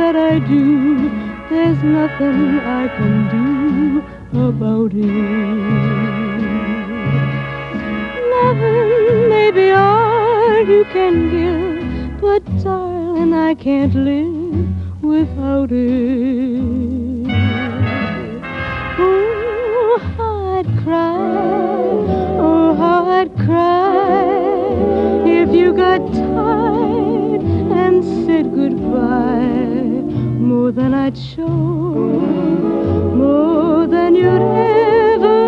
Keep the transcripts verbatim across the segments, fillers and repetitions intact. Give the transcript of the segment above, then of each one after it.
that I do, there's nothing I can do about it. Loving may be all you can give, but darling, I can't live without it. Oh, how I'd cry, oh, how I'd cry if you got tired and said goodbye. More than I'd show, more than you'd ever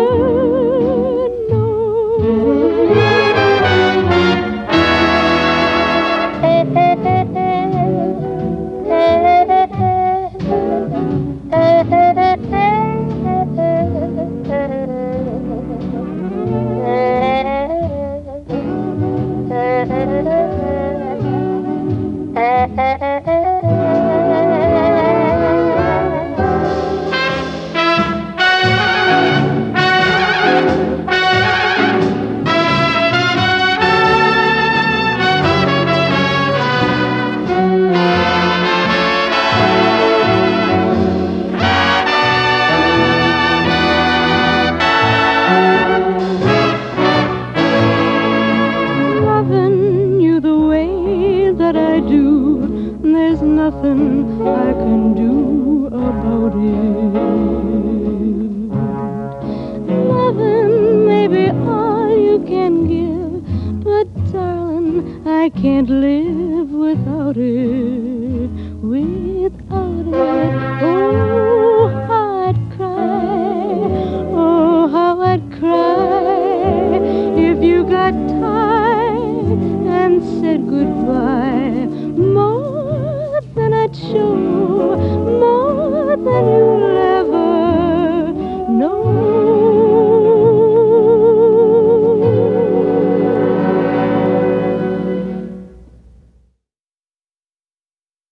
there's nothing I can do about it. Loving may be all you can give, but darling, I can't live without it.